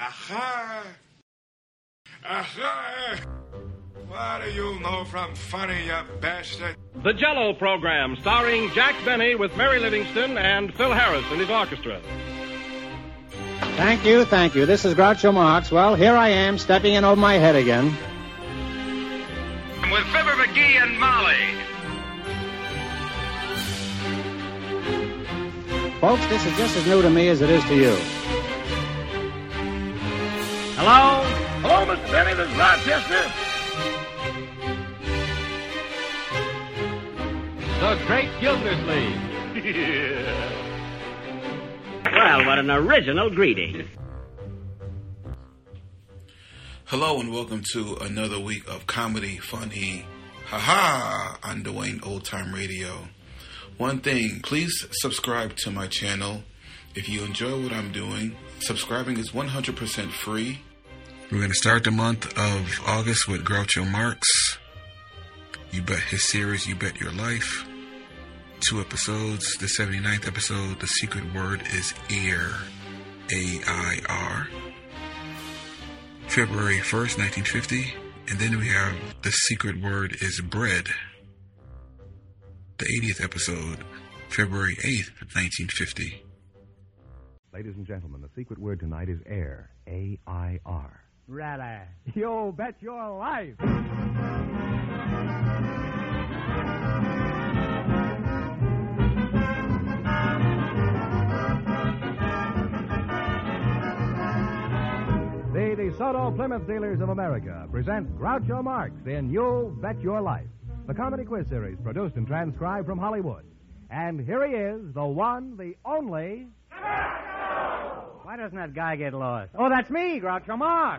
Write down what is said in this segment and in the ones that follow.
Aha! Aha! What do you know from funny, you bastard? The Jell-O Program, starring Jack Benny with Mary Livingston and Phil Harris and his orchestra. Thank you. This is Groucho Marx. Well, here I am, stepping in over my head again. With Fibber McGee and Molly. Folks, this is just as new to me as it is to you. Hello? Hello, Mr. Benny, this is Rochester. The Great Gildersleeve. Well, what an original greeting. Hello and welcome to another week of comedy, funny, haha, on Dwayne Old Time Radio. One thing, please subscribe to my channel. If you enjoy what I'm doing, subscribing is 100% free. We're going to start the month of August with Groucho Marx. You Bet his series, You Bet Your Life. 2 episodes. The 79th episode, the secret word is air. A-I-R. February 1st, 1950. And then we have the secret word is bread. The 80th episode, February 8th, 1950. Ladies and gentlemen, the secret word tonight is air. A-I-R. Really? You bet your life. The DeSoto Plymouth Dealers of America present Groucho Marx in You Bet Your Life, the comedy quiz series produced and transcribed from Hollywood. And here he is, the one, the only... Why doesn't that guy get lost? Oh, that's me, Groucho Marx.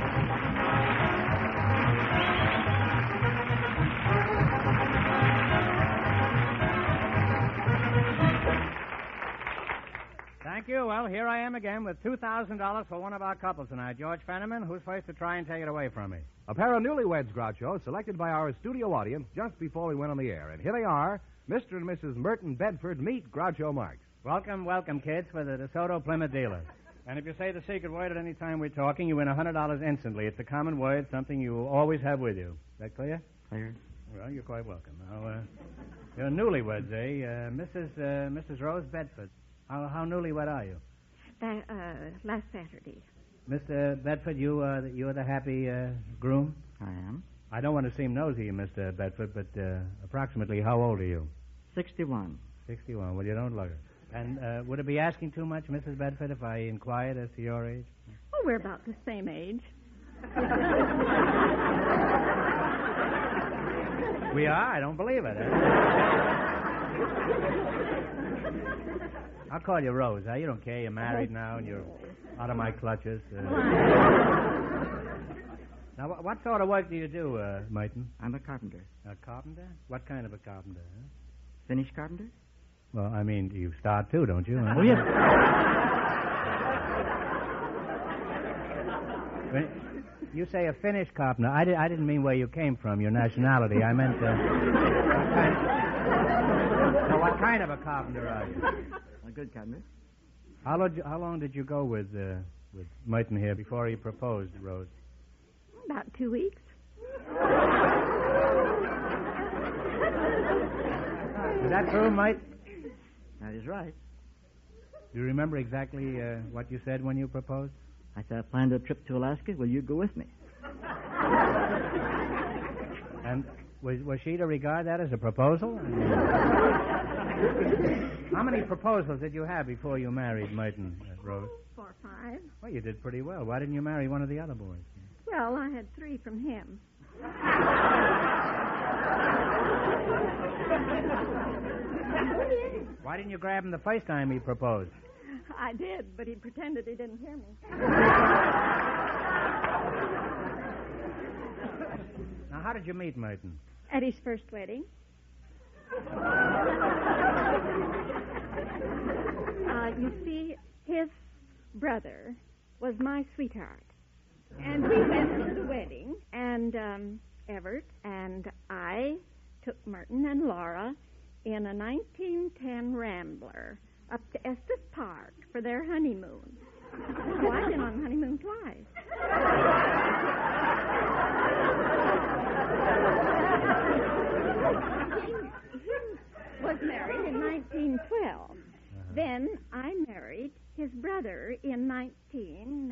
Thank you. Well, here I am again with $2,000 for one of our couples tonight. George Fenneman, who's first to try and take it away from me? A pair of newlyweds, Groucho, selected by our studio audience just before we went on the air. And here they are, Mr. and Mrs. Merton Bedford. Meet Groucho Marx. Welcome, kids, for the DeSoto Plymouth Dealers. And if you say the secret word at any time we're talking, you win $100 instantly. It's a common word, something you always have with you. Is that clear? Clear. Well, you're quite welcome. Now, you're newlyweds, eh? Mrs. Rose Bedford. How newlywed are you? Last Saturday. Mr. Bedford, you're the happy groom? I am. I don't want to seem nosy, Mr. Bedford, but approximately how old are you? 61. 61. Well, you don't look it. And would it be asking too much, Mrs. Bedford, if I inquired as to your age? Oh, we're about the same age. We are? I don't believe it. I'll call you Rose. You don't care. You're married now, and you're out of my clutches. Now, what sort of work do you do, Merton? I'm a carpenter. A carpenter? What kind of a carpenter? Huh? Finish carpenter? Well, I mean, you start too, don't you? Huh? Oh, yes. When you say a Finnish carpenter, I didn't mean where you came from, your nationality. I meant, what kind of a carpenter are you? A good carpenter. How long did you go with Merton here before he proposed, Rose? About 2 weeks. Is that true, Mike? That is right. Do you remember exactly what you said when you proposed? I said I planned a trip to Alaska. Will you go with me? And was she to regard that as a proposal? How many proposals did you have before you married Merton, Rose? 4 or 5. Well, you did pretty well. Why didn't you marry one of the other boys? Well, I had 3 from him. Why didn't you grab him the first time he proposed? I did, but he pretended he didn't hear me. Now, how did you meet Merton? At his first wedding. You see, his brother was my sweetheart. And we went to the wedding, and Everett and I took Merton and Laura in a 1910 Rambler up to Estes Park for their honeymoon. Oh, I've been on honeymoon twice.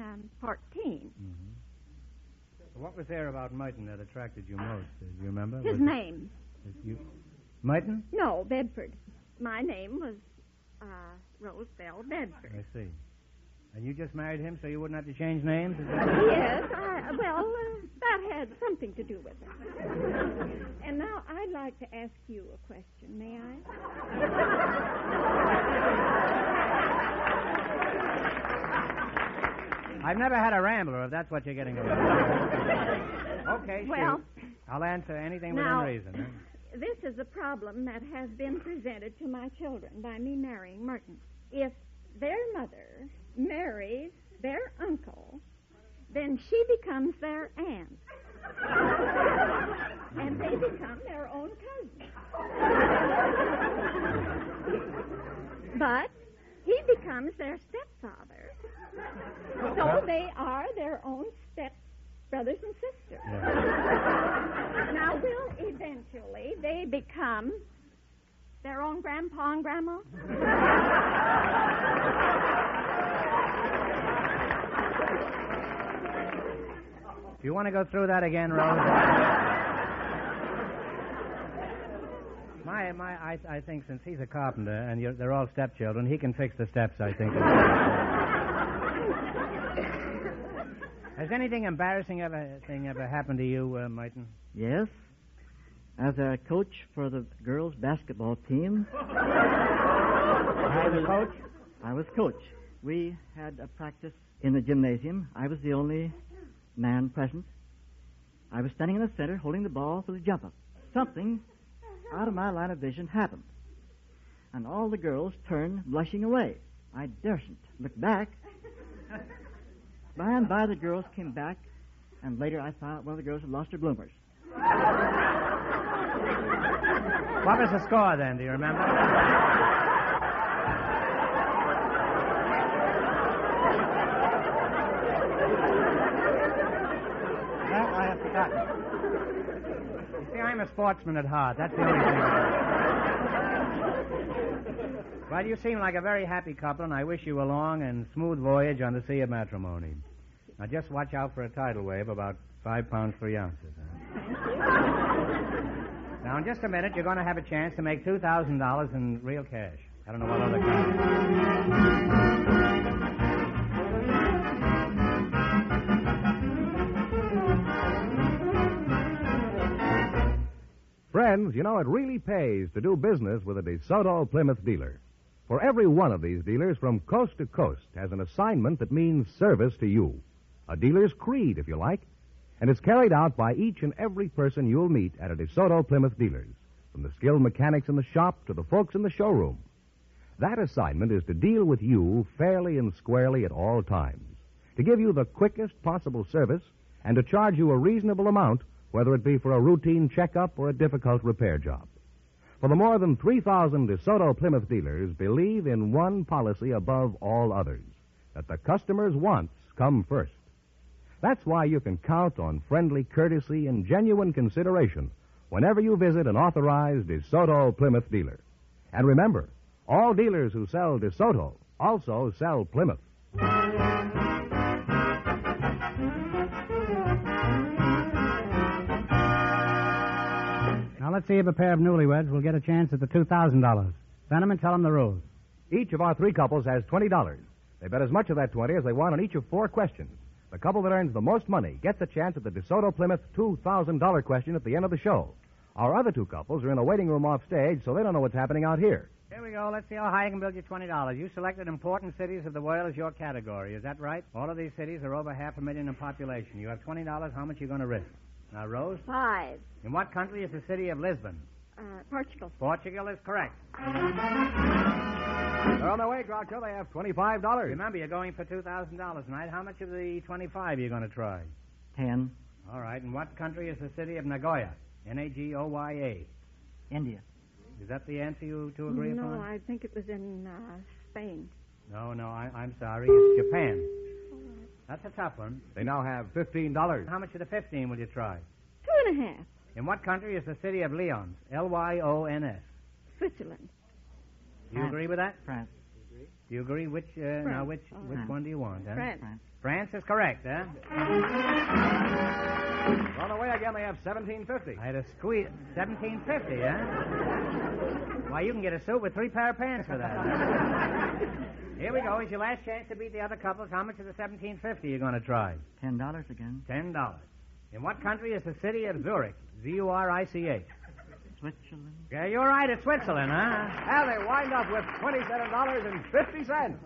14. Mm-hmm. What was there about Merton that attracted you most? Do you remember? His name. Merton? No, Bedford. My name was Rose Bell Bedford. I see. And you just married him so you wouldn't have to change names? Yes, that had something to do with it. And now I'd like to ask you a question, may I? I've never had a rambler, if that's what you're getting at. Okay, well, shoot. I'll answer anything now, within reason. Huh? This is a problem that has been presented to my children by me marrying Merton. If their mother marries their uncle, then she becomes their aunt. And they become their own cousins. But he becomes their stepfather. So they are their own stepbrothers and sisters. Yeah. Now, will eventually they become their own grandpa and grandma? Do you want to go through that again, Rose? I think since he's a carpenter and they're all stepchildren, he can fix the steps, I think. Has anything embarrassing ever happened to you, Merton? Yes. As a coach for the girls' basketball team. I was coach? I was coach. We had a practice in the gymnasium. I was the only man present. I was standing in the center holding the ball for the jump-up. Something out of my line of vision happened. And all the girls turned blushing away. I dursn't look back. By and by, the girls came back, and later I found out one of the girls had lost her bloomers. What was the score then? Do you remember? That I have forgotten. You see, I'm a sportsman at heart. That's the only thing. Well, you seem like a very happy couple, and I wish you a long and smooth voyage on the sea of matrimony. Now, just watch out for a tidal wave about 5 pounds 3 ounces. Now, in just a minute, you're going to have a chance to make $2,000 in real cash. I don't know what other kind. Friends, you know, it really pays to do business with a DeSoto Plymouth dealer. For every one of these dealers from coast to coast has an assignment that means service to you. A dealer's creed, if you like. And it's carried out by each and every person you'll meet at a DeSoto Plymouth dealer's, from the skilled mechanics in the shop to the folks in the showroom. That assignment is to deal with you fairly and squarely at all times, to give you the quickest possible service, and to charge you a reasonable amount, whether it be for a routine checkup or a difficult repair job. For the more than 3,000 DeSoto Plymouth dealers believe in one policy above all others, that the customer's wants come first. That's why you can count on friendly courtesy and genuine consideration whenever you visit an authorized DeSoto Plymouth dealer. And remember, all dealers who sell DeSoto also sell Plymouth. Now, let's see if a pair of newlyweds will get a chance at the $2,000. Send them and tell them the rules. Each of our 3 couples has $20. They bet as much of that 20 as they want on each of 4 questions. The couple that earns the most money gets a chance at the DeSoto Plymouth $2,000 question at the end of the show. Our other 2 couples are in a waiting room off stage, so they don't know what's happening out here. Here we go. Let's see how high you can build your $20. You selected important cities of the world as your category. Is that right? All of these cities are over 500,000 in population. You have $20. How much are you going to risk? Now, Rose? 5. In what country is the city of Lisbon? Portugal. Portugal is correct. They're on their way, Groucho. They have $25. Remember, you're going for $2,000 tonight. How much of the 25 are you going to try? 10. All right. In what country is the city of Nagoya? Nagoya. India. Is that the answer you two agree upon? No, I think it was in Spain. No, I'm sorry. It's Japan. That's a tough one. They now have $15. How much of the 15 will you try? 2.5. In what country is the city of Lyons? Lyons. Switzerland. Do you agree with that? France. Do you agree? Which one do you want? Huh? France. France is correct, huh? On the way again, they have 1750. I had a squeeze. 1750, huh? Why, you can get a suit with 3 pair of pants for that. Huh? Here we go. It's your last chance to beat the other couples. How much of the 1750 you going to try? $10 again. $10. In what country is the city of Zurich? Z-U-R-I-C-H. Switzerland. Yeah, you're right. It's Switzerland, huh? And they wind up with $27.50.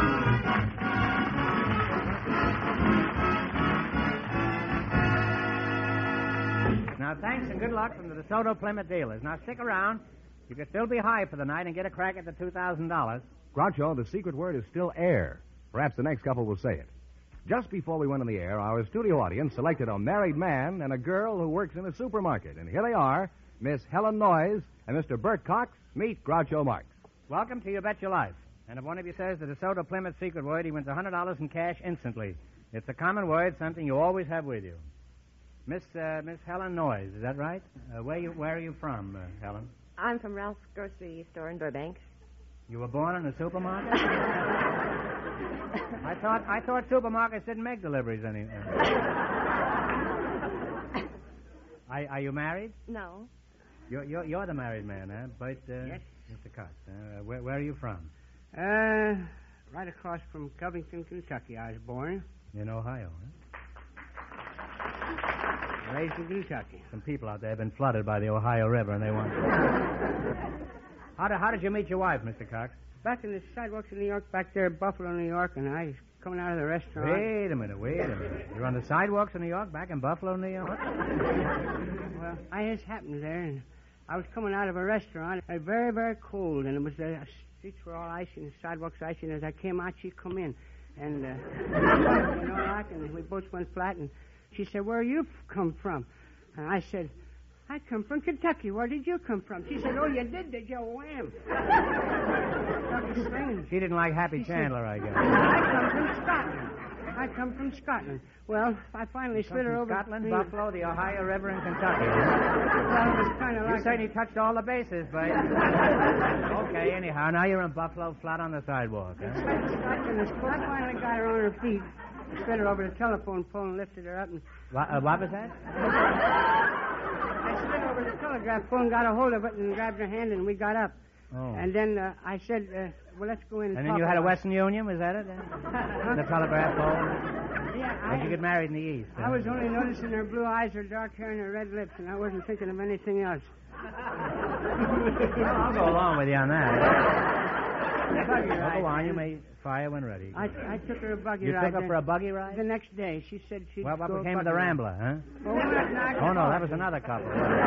Now, thanks and good luck from the DeSoto Plymouth dealers. Now, stick around. You can still be high for the night and get a crack at the $2,000. Groucho, the secret word is still air. Perhaps the next couple will say it. Just before we went on the air, our studio audience selected a married man and a girl who works in a supermarket. And here they are, Miss Helen Noyes and Mr. Bert Cox. Meet Groucho Marx. Welcome to You Bet Your Life. And if one of you says the DeSoto Plymouth secret word, he wins $100 in cash instantly. It's a common word, something you always have with you. Miss Helen Noyes, is that right? Where are you from, Helen? I'm from Ralph's grocery store in Burbank. You were born in a supermarket? I thought supermarkets didn't make deliveries anymore. Are you married? No. You're the married man, huh? But yes. Mr. Cox, where are you from? Right across from Covington, Kentucky, I was born. In Ohio, huh? Raised in Kentucky. Some people out there have been flooded by the Ohio River, and they want... How did you meet your wife, Mr. Cox? Back in the sidewalks of New York, back there in Buffalo, New York, and I was coming out of the restaurant. Wait a minute. You're on the sidewalks of New York, back in Buffalo, New York? Well, I just happened there, and I was coming out of a restaurant. It was very, very cold, and it was the streets were all icy and the sidewalks icy, and as I came out, she come in. And, and we both went flat, and she said, "Where you come from?" And I said, "I come from Kentucky. Where did you come from?" She said, "Oh, you did you? Wham." She didn't like Happy Chandler, I guess. I come from Scotland. Well, I finally slid her over. Scotland, Buffalo, the Ohio River, and Kentucky. Well, it was kind of like... You certainly touched all the bases, but... Okay, anyhow, now you're in Buffalo, flat on the sidewalk, huh? I finally got her on her feet. I slid her over the telephone pole and lifted her up and... What was that? I slid over the telegraph pole and got a hold of it and grabbed her hand and we got up. Oh. And then I said, well, let's go in and then talk you had a about Western Union, was that it? The telegraph pole? Yeah, Did you get married in the East? I was only noticing her blue eyes, her dark hair, and her red lips, and I wasn't thinking of anything else. I'll go along with you on that. Go on, you may fire when ready. I took her a buggy ride. You took her for a buggy ride? The next day. She said she'd Well, what go became of the Rambler, huh? Oh, no, that was another couple.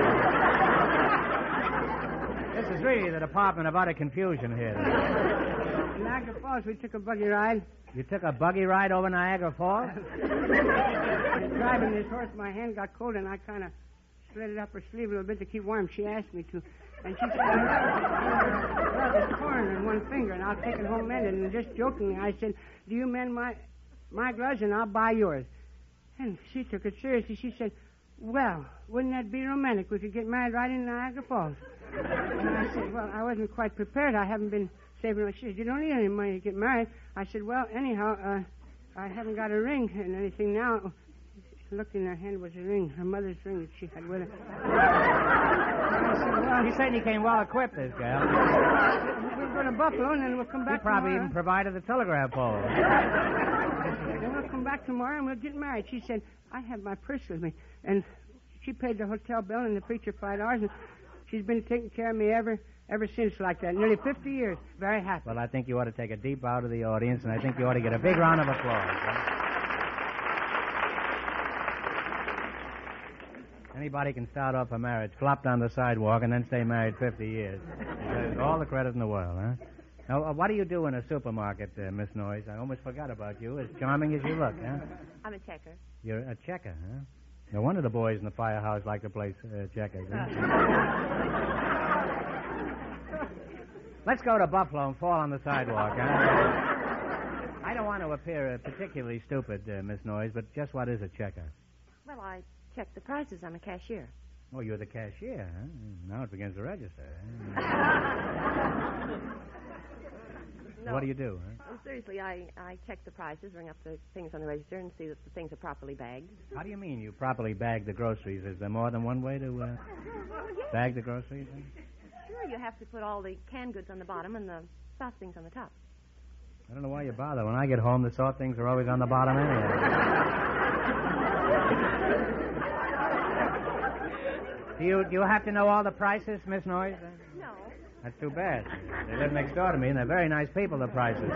This is really the Department of Utter Confusion here. Niagara Falls, we took a buggy ride. You took a buggy ride over Niagara Falls? Driving this horse, my hand got cold, and I kind of slid it up her sleeve a little bit to keep warm. She asked me to. And she said, "Well, there's corn in one finger, and I'll take it home mended." And just jokingly, I said, "Do you mend my gloves, and I'll buy yours?" And she took it seriously. She said, "Well, wouldn't that be romantic? We could get married right in Niagara Falls." And I said, "Well, I wasn't quite prepared. I haven't been saving." She said, "You don't need any money to get married." I said, "Well, anyhow, I haven't got a ring and anything now." She looked in her hand was a ring, her mother's ring that she had with her. I said, "Well, he certainly came well equipped, this girl. We'll go to Buffalo and then we'll come back. He probably tomorrow. even provided the telegraph pole. Then we'll come back tomorrow and we'll get married. She said, "I have my purse with me," and she paid the hotel bill and the preacher $5, and she's been taking care of me ever since like that. Nearly 50 years. Very happy. Well, I think you ought to take a deep bow to the audience, and I think you ought to get a big round of applause. Huh? Anybody can start off a marriage, flop down the sidewalk, and then stay married 50 years. There's all the credit in the world, huh? Now, what do you do in a supermarket, Miss Noyes? I almost forgot about you, as charming as you look, huh? I'm a checker. You're a checker, huh? No wonder the boys in the firehouse like to play checkers, huh? Let's go to Buffalo and fall on the sidewalk, huh? I don't want to appear particularly stupid, Miss Noyes, but just what is a checker? Well, I check the prices. I'm a cashier. Oh, you're the cashier, huh? Now it begins to register. No. What do you do? Huh? Well, seriously, I check the prices, ring up the things on the register, and see that the things are properly bagged. How do you mean you properly bag the groceries? Is there more than one way to bag the groceries? Huh? Sure, you have to put all the canned goods on the bottom and the soft things on the top. I don't know why you bother. When I get home, the soft things are always on the bottom anyway. Do you have to know all the prices, Miss Noyes? No. That's too bad. They live next door to me, and they're very nice people, the prices.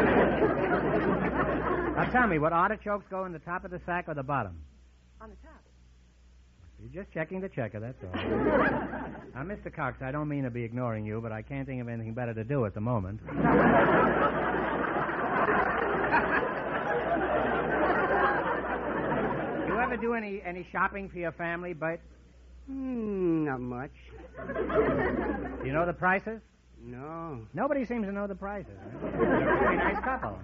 Now tell me, would artichokes go in the top of the sack or the bottom? On the top. You're just checking the checker, that's all. Now, Mr. Cox, I don't mean to be ignoring you, but I can't think of anything better to do at the moment. You ever do any shopping for your family, Bert? Not much. Do you know the prices? No. Nobody seems to know the prices. Huh? They're a very nice couple.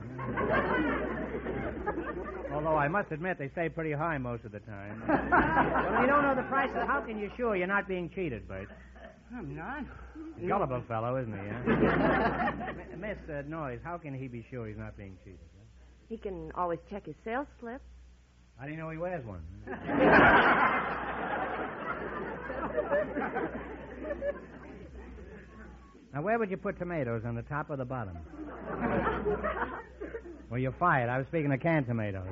Although I must admit they stay pretty high most of the time. Well, if you don't know the prices, how can you sure you're not being cheated, Bert? I'm not. A gullible fellow, isn't he? Huh? Miss Noyes, how can he be sure he's not being cheated? Huh? He can always check his sales slip. How do you know he wears one? Now, where would you put tomatoes, on the top or the bottom? Well, you're fired. I was speaking of canned tomatoes.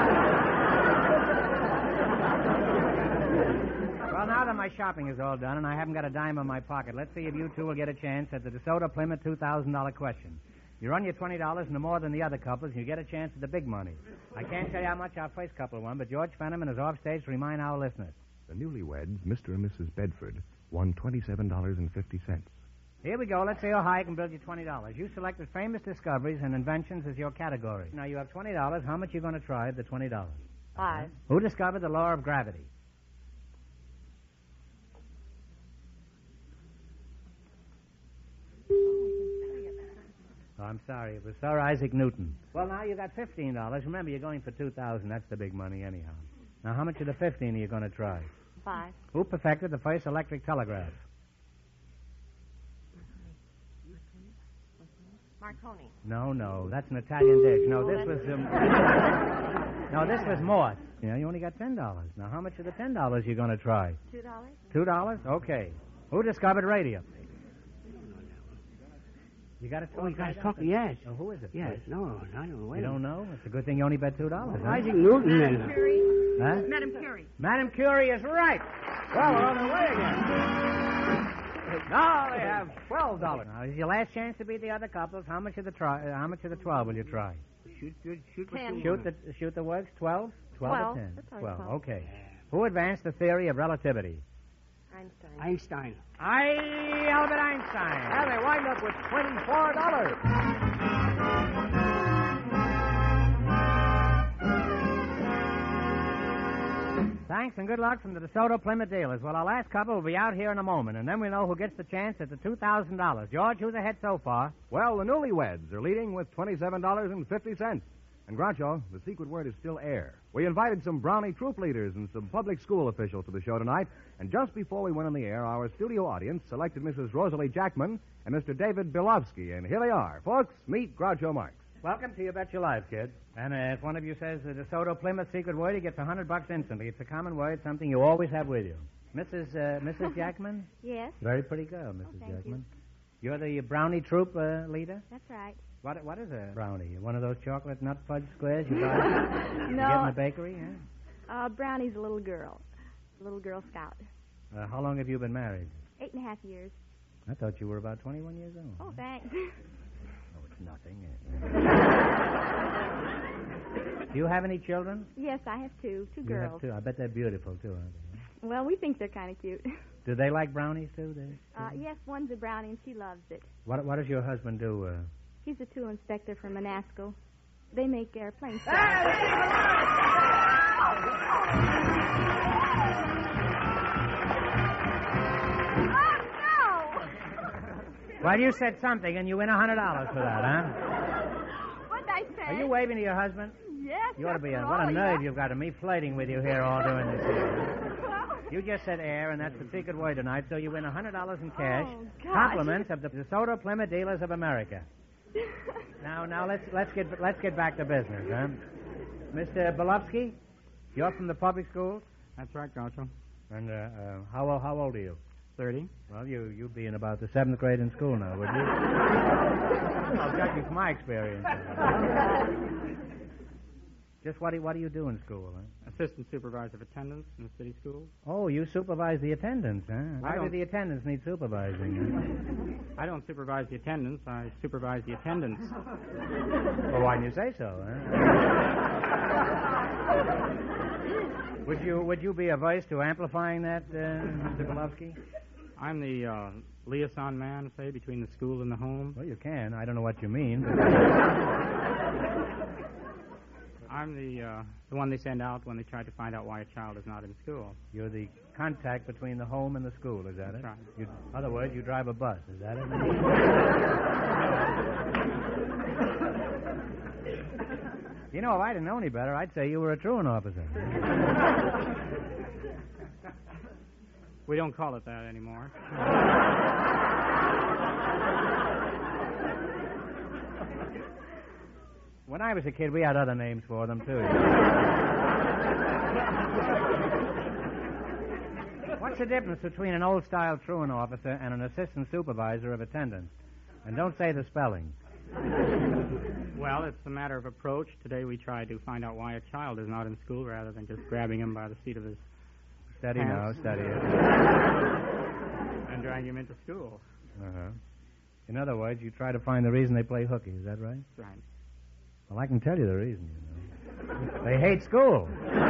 Well, now that my shopping is all done and I haven't got a dime in my pocket, let's see if you two will get a chance at the DeSoto Plymouth $2,000 question. You run your $20 into more than the other couples, and you get a chance at the big money. I can't tell you how much our first couple won, but George Fenneman is off stage to remind our listeners. The newlyweds, Mr. and Mrs. Bedford, won $27.50. Here we go. Let's see how high I can build you $20. You selected famous discoveries and inventions as your category. Now, you have $20. How much are you going to try of the $20? $5. Who discovered the law of gravity? Oh, I'm sorry. It was Sir Isaac Newton. Well, now you got $15. Remember, you're going for $2,000. That's the big money anyhow. Now, how much of the $15 are you going to try? $5. Who perfected the first electric telegraph? Marconi. No, that's an Italian dish. No, this was Morse. Yeah, you only got $10. Now, how much of the $10 are you going to try? $2. $2? Okay. Who discovered radio? You got it? Oh, you guys talking? Yes. Oh, who is it? Yes. No, I don't know. You don't know? It's a good thing you only bet $2. Huh? Isaac Newton, then. Madame Curie. Huh? Madame Curie. Madame Curie is right. Well, we're on the way again. Now they have $12. Now, this is your last chance to beat the other couples. How much of the 12 will you try? Shoot 10. Shoot the works. 12? 12 or 10? That's all 12. 12. Okay. Who advanced the theory of relativity? Einstein. Albert Einstein. And they wind up with $24. Thanks and good luck from the DeSoto Plymouth dealers. Well, our last couple will be out here in a moment, and then we'll know who gets the chance at the $2,000. George, who's ahead so far? Well, the newlyweds are leading with $27.50. And Groucho, the secret word is still air. We invited some Brownie troop leaders and some public school officials to the show tonight, and just before we went on the air, our studio audience selected Mrs. Rosalie Jackman and Mr. David Bilovsky, and here they are. Folks, meet Groucho Marx. Welcome to You Bet Your Life, kid. And if one of you says the DeSoto Plymouth secret word, he gets $100 instantly. It's a common word, something you always have with you. Mrs. Jackman? Jackman? Yes. Very pretty girl, Mrs. Thank Jackman. You're the Brownie troop leader? That's right. What is a brownie? One of those chocolate nut fudge squares you buy you No. get in the bakery? Huh? Brownie's a little girl. A little Girl Scout. How long have you been married? 8.5 years. I thought you were about 21 years old. Oh, thanks. Oh, it's nothing. Do you have any children? Yes, I have two You girls. have two. I bet they're beautiful, too, aren't they? Well, we think they're kind of cute. Do they like brownies, too? Yes, one's a brownie, and she loves it. What does your husband do? He's a tool inspector from Manasco. They make airplanes. Well, you said something, and you win $100 for that, huh? What'd I say? Are you waving to your husband? Yes. You ought to be after what a all, nerve yeah. you've got of me flirting with you here all doing this here. You just said air, and that's the secret word tonight, so you win $100 in cash. Oh, gosh. Compliments of the DeSoto Plymouth Dealers of America. Now let's get back to business, huh? Mr. Belovsky, you're from the public schools? That's right, Groucho. And how old are you? 30. Well, you'd be in about the 7th grade in school now, wouldn't you? Well, judging from my experience. Just what do you do in school, huh? Assistant supervisor of attendance in the city schools. Oh, you supervise the attendance, huh? Why do the attendants need supervising? I don't supervise the attendance. I supervise the attendance. Well, why didn't you say so, huh? Would you be averse to amplifying that, Mr. Belovsky? I'm the liaison man, say, between the school and the home. Well, you can. I don't know what you mean, but... I'm the one they send out when they try to find out why a child is not in school. You're the contact between the home and the school, is that it? That's right. In other words, you drive a bus, is that it? You know, if I didn't know any better, I'd say you were a truant officer. We don't call it that anymore. When I was a kid, we had other names for them, too. What's the difference between an old-style truant officer and an assistant supervisor of attendance? And don't say the spelling. Well, it's a matter of approach. Today we try to find out why a child is not in school rather than just grabbing him by the seat of his Steady pants. now, steady it. And dragging him into school. Uh-huh. In other words, you try to find the reason they play hooky, is that right? That's right. Well, I can tell you the reason, you know. They hate school.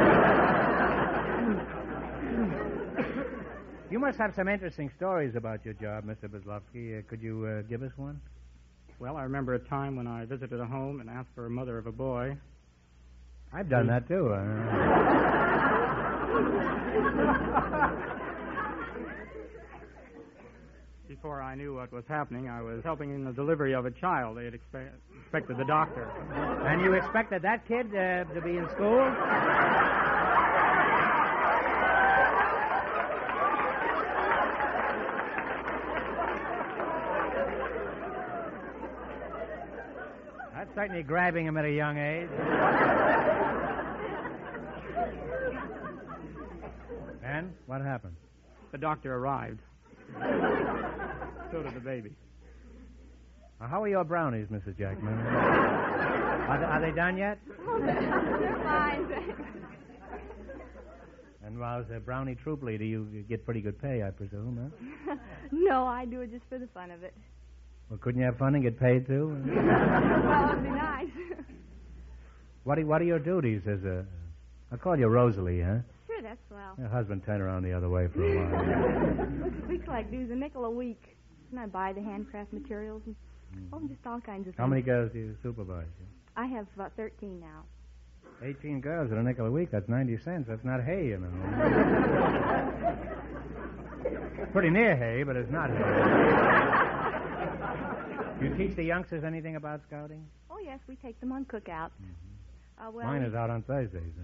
You must have some interesting stories about your job, Mr. Beslovsky. Could you give us one? Well, I remember a time when I visited a home and asked for a mother of a boy. I've done that, too. Before I knew what was happening, I was helping in the delivery of a child. They had expected the doctor. And you expected that kid to be in school? That's certainly grabbing him at a young age. And what happened? The doctor arrived. So did the baby. How are your brownies, Mrs. Jackman? Are they done yet? They're fine. And as a brownie troop leader, you get pretty good pay, I presume, huh? No, I do it just for the fun of it. Well, couldn't you have fun and get paid, too? Well, it'd be nice. What are your duties as a... I'll call you Rosalie, huh? Sure, that's swell. Your husband turned around the other way for a while. We collect dues $0.05 a week. And I buy the handcraft materials and just all kinds of things. How many girls do you supervise? I have 13 now. 18 girls at $0.05 a week. That's 90 cents. That's not hay, you know. Pretty near hay, but it's not hay. You teach the youngsters anything about scouting? Oh, yes, we take them on cookouts. Mine is out on Thursdays.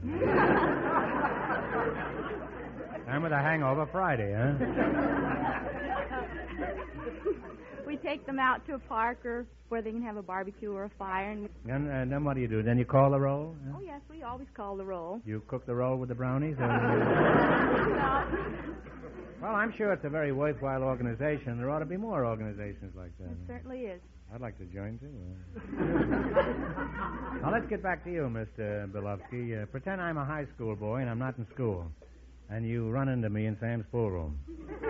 And with a hangover Friday, huh? We take them out to a park or where they can have a barbecue or a fire. And then what do you do? Then you call the roll? Huh? Oh, yes, we always call the roll. You cook the roll with the brownies? No. Well, I'm sure it's a very worthwhile organization. There ought to be more organizations like that. It certainly is. I'd like to join, too. Now, let's get back to you, Mr. Belovsky. Pretend I'm a high school boy and I'm not in school. And you run into me in Sam's pool room.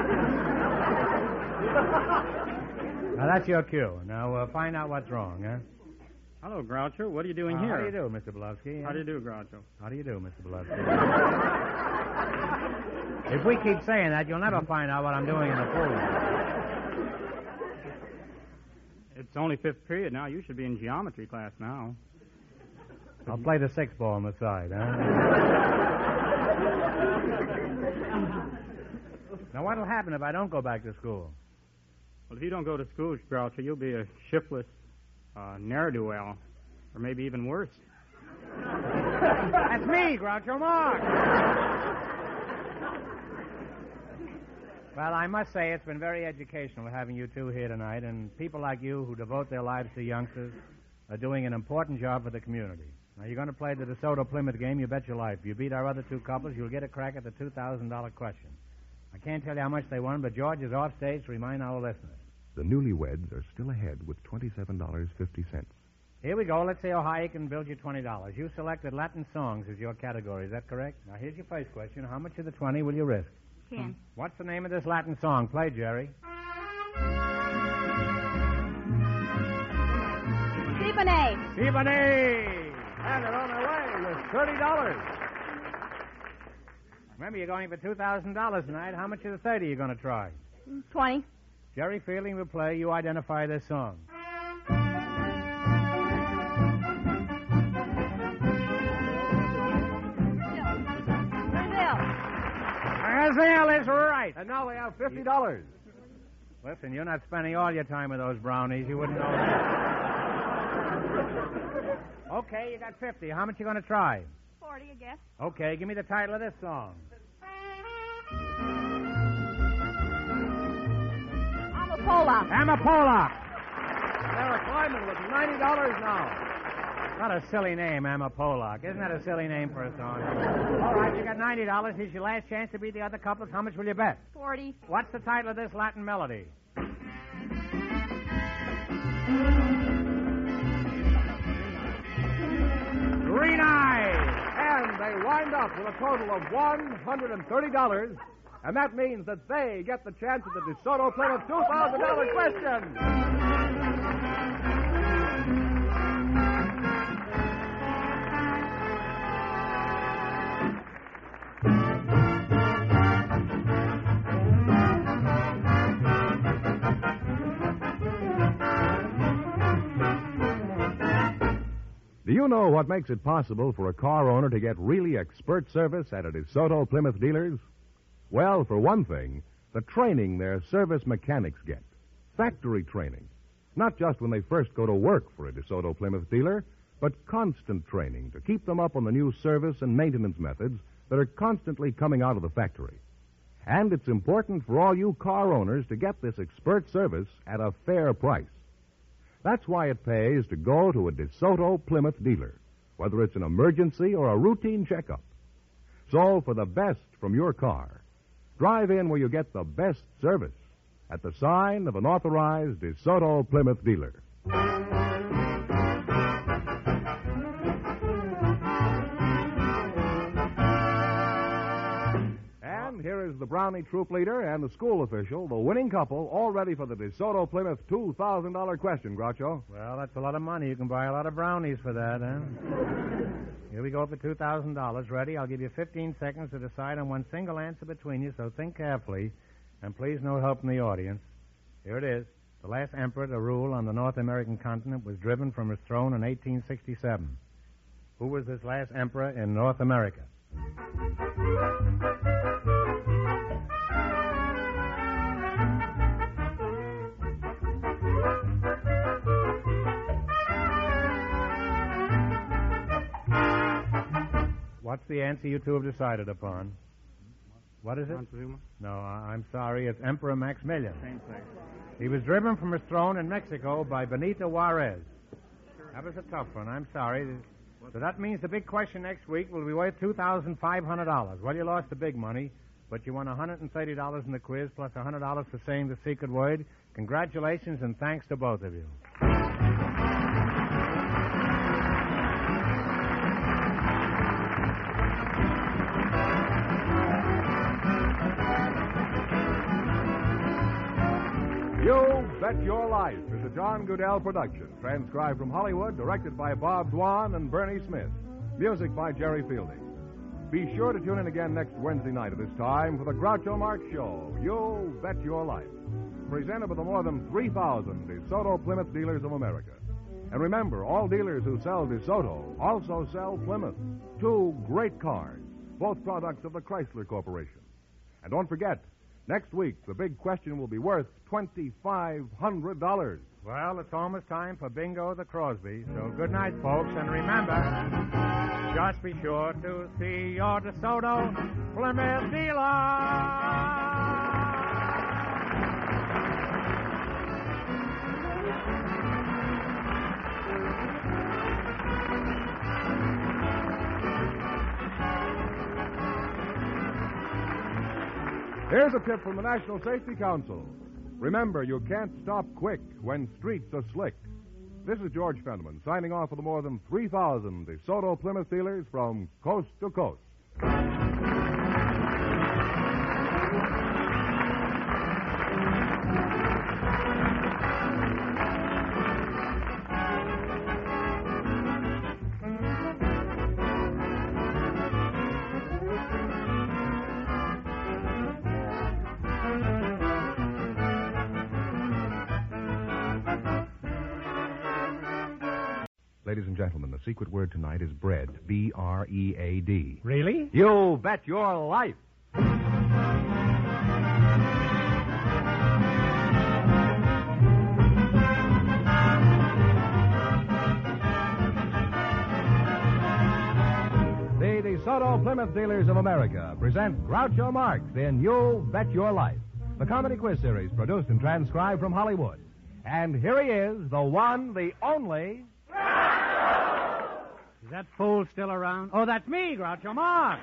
Now, that's your cue. Now, find out what's wrong, huh? Hello, Groucho. What are you doing here? How do you do, Mr. Belovsky? How do you do, Groucho? How do you do, Mr. Belovsky? If we keep saying that, you'll never find out what I'm doing in the pool room. It's only 5th period now. You should be in geometry class now. I'll play the 6 ball on the side, huh? Now, what'll happen if I don't go back to school? Well, if you don't go to school, Groucho, you'll be a shiftless ne'er-do-well, or maybe even worse. That's me, Groucho Marx. Well, I must say it's been very educational having you two here tonight, and people like you who devote their lives to youngsters are doing an important job for the community. Now, you're going to play the DeSoto Plymouth game, you bet your life. If you beat our other two couples, you'll get a crack at the $2,000 question. I can't tell you how much they won, but George is off stage to remind our listeners. The newlyweds are still ahead with $27.50. Here we go. Let's see how high you can build your $20. You selected Latin songs as your category. Is that correct? Now, here's your first question. How much of the 20 will you risk? 10. What's the name of this Latin song? Play, Jerry. Siboney. Siboney! And they're on their way with $30. Remember, you're going for $2,000 tonight. How much of the 30 are you going to try? 20. Jerry Fielding will play. You identify this song. Brazil is right. And now we have $50. Listen, you're not spending all your time with those brownies. You wouldn't know that. Okay, you got 50. How much you going to try? 40, I guess. Okay, give me the title of this song. Amapola. Amapola. Sarah Kleiman with $90 now. Not a silly name, Amapola. Isn't that a silly name for a song? All right, you got $90. Here's your last chance to beat the other couples. How much will you bet? 40. What's the title of this Latin melody? Green Eyes. And they wind up with a total of $130. And that means that they get the chance at the DeSoto Plymouth $2,000 question. Do you know what makes it possible for a car owner to get really expert service at a DeSoto Plymouth dealers? Well, for one thing, the training their service mechanics get. Factory training. Not just when they first go to work for a DeSoto Plymouth dealer, but constant training to keep them up on the new service and maintenance methods that are constantly coming out of the factory. And it's important for all you car owners to get this expert service at a fair price. That's why it pays to go to a DeSoto Plymouth dealer, whether it's an emergency or a routine checkup. So, for the best from your car, drive in where you get the best service at the sign of an authorized DeSoto Plymouth dealer. And here is the Brownie troop leader and the school official, the winning couple, all ready for the DeSoto Plymouth $2,000 question, Groucho. Well, that's a lot of money. You can buy a lot of brownies for that, huh? Here we go for $2,000. Ready? I'll give you 15 seconds to decide on one single answer between you, so think carefully. And please no help from the audience. Here it is. The last emperor to rule on the North American continent was driven from his throne in 1867. Who was this last emperor in North America? What's the answer you two have decided upon? What is it? No, I'm sorry. It's Emperor Maximilian. Same thing. He was driven from his throne in Mexico by Benito Juarez. That was a tough one. I'm sorry. So that means the big question next week will be worth $2,500. Well, you lost the big money, but you won $130 in the quiz plus $100 for saying the secret word. Congratulations and thanks to both of you. You Bet Your Life is a John Goodell production, transcribed from Hollywood, directed by Bob Dwan and Bernie Smith. Music by Jerry Fielding. Be sure to tune in again next Wednesday night at this time for the Groucho Marx Show, You Bet Your Life, presented by the more than 3,000 DeSoto Plymouth dealers of America. And remember, all dealers who sell DeSoto also sell Plymouth, two great cars, both products of the Chrysler Corporation. And don't forget, next week, the big question will be worth $2,500. Well, it's almost time for Bingo the Crosby. So good night, folks. And remember, just be sure to see your DeSoto Plymouth dealer. Here's a tip from the National Safety Council. Remember, you can't stop quick when streets are slick. This is George Fenneman signing off for the more than 3,000 DeSoto Plymouth dealers from coast to coast. Ladies and gentlemen, the secret word tonight is bread. B-R-E-A-D. Really? You bet your life. The DeSoto Plymouth Dealers of America present Groucho Marx in You Bet Your Life, the comedy quiz series produced and transcribed from Hollywood. And here he is, the one, the only... Is that fool still around? Oh, that's me, Groucho Marx.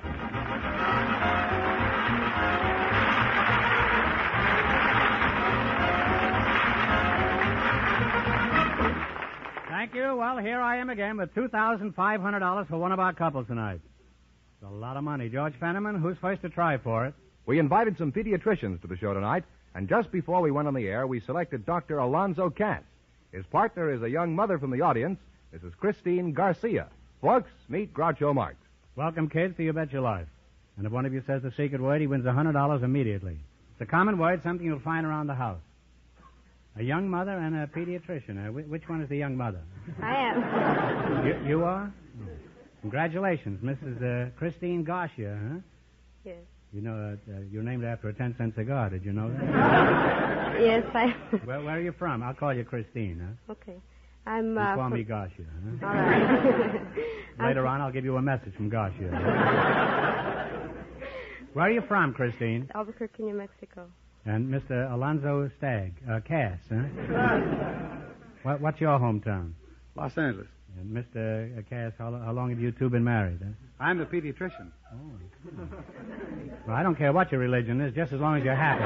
Thank you. Well, here I am again with $2,500 for one of our couples tonight. It's a lot of money. George Fenneman, who's first to try for it? We invited some pediatricians to the show tonight, and just before we went on the air, we selected Dr. Alonzo Katz. His partner is a young mother from the audience, Mrs. Christine Garcia. Folks, meet Groucho Marx. Welcome, kids, to You Bet Your Life. And if one of you says the secret word, he wins $100 immediately. It's a common word, something you'll find around the house. A young mother and a pediatrician. Which one is the young mother? I am. You are? Congratulations, Mrs. Christine Garcia, huh? Yes. You know, you're named after a 10-cent cigar. Did you know that? Yes, I... Where are you from? I'll call you Christine, huh? Okay. I'm, You call me Garcia, huh? All right. Later on, I'll give you a message from Garcia. Where are you from, Christine? Albuquerque, New Mexico. And Mr. Alonzo Cass, huh? What's your hometown? Los Angeles. And Mr. Cass, how long have you two been married, huh? I'm the pediatrician. Oh. Well, I don't care what your religion is, just as long as you're happy.